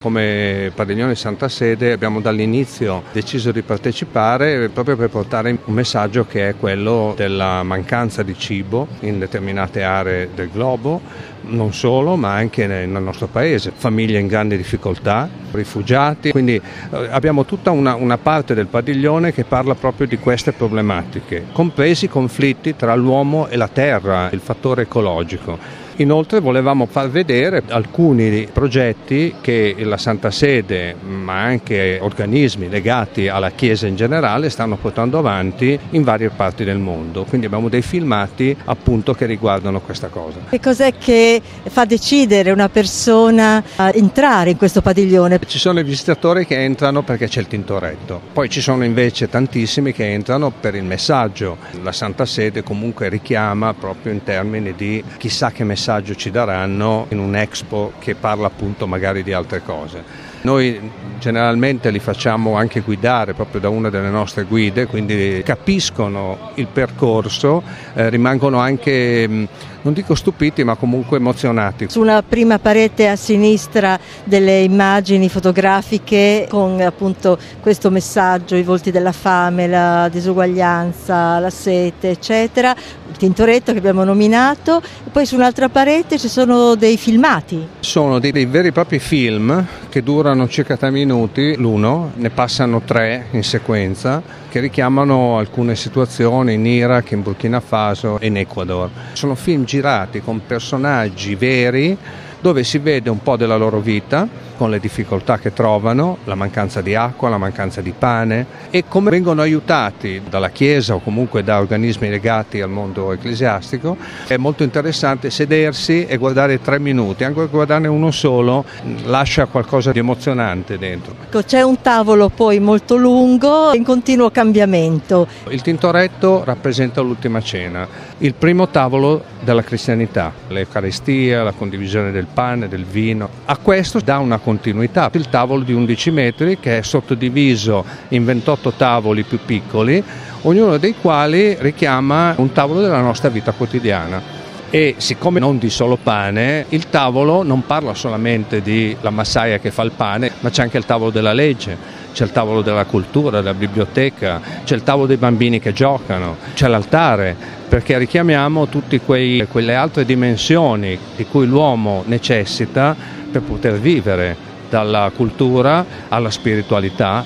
Come Padiglione Santa Sede abbiamo dall'inizio deciso di partecipare proprio per portare un messaggio che è quello della mancanza di cibo in determinate aree del globo, non solo ma anche nel nostro paese, famiglie in grande difficoltà, rifugiati, quindi abbiamo tutta una parte del padiglione che parla proprio di queste problematiche, compresi i conflitti tra l'uomo e la terra, il fattore ecologico. Inoltre volevamo far vedere alcuni progetti che la Santa Sede, ma anche organismi legati alla Chiesa in generale, stanno portando avanti in varie parti del mondo. Quindi abbiamo dei filmati appunto che riguardano questa cosa. Che cos'è che fa decidere una persona a entrare in questo padiglione? Ci sono i visitatori che entrano perché c'è il Tintoretto, poi ci sono invece tantissimi che entrano per il messaggio. La Santa Sede comunque richiama proprio in termini di chissà che messaggio ci daranno in un Expo che parla appunto magari di altre cose. Noi generalmente li facciamo anche guidare proprio da una delle nostre guide, quindi capiscono il percorso, rimangono anche, non dico stupiti, ma comunque emozionati. Sulla prima parete a sinistra delle immagini fotografiche con appunto questo messaggio, i volti della fame, la disuguaglianza, la sete, eccetera, il Tintoretto che abbiamo nominato, e poi su un'altra parete ci sono dei filmati. Sono dei veri e propri film che durano circa 3 minuti l'uno, ne passano 3 in sequenza, che richiamano alcune situazioni in Iraq, in Burkina Faso e in Ecuador. Sono film girati con personaggi veri dove si vede un po' della loro vita, con le difficoltà che trovano, la mancanza di acqua, la mancanza di pane e come vengono aiutati dalla Chiesa o comunque da organismi legati al mondo ecclesiastico. È molto interessante sedersi e guardare 3 minuti, anche guardarne uno solo lascia qualcosa di emozionante dentro. C'è un tavolo poi molto lungo in continuo cambiamento. Il Tintoretto rappresenta l'ultima cena, il primo tavolo della cristianità, l'Eucaristia, la condivisione del pane, del vino. A questo dà una continuità. Il tavolo di 11 metri che è sottodiviso in 28 tavoli più piccoli, ognuno dei quali richiama un tavolo della nostra vita quotidiana. E siccome non di solo pane, il tavolo non parla solamente di la massaia che fa il pane, ma c'è anche il tavolo della legge, c'è il tavolo della cultura, della biblioteca, c'è il tavolo dei bambini che giocano, c'è l'altare, perché richiamiamo tutte quelle altre dimensioni di cui l'uomo necessita per poter vivere, dalla cultura alla spiritualità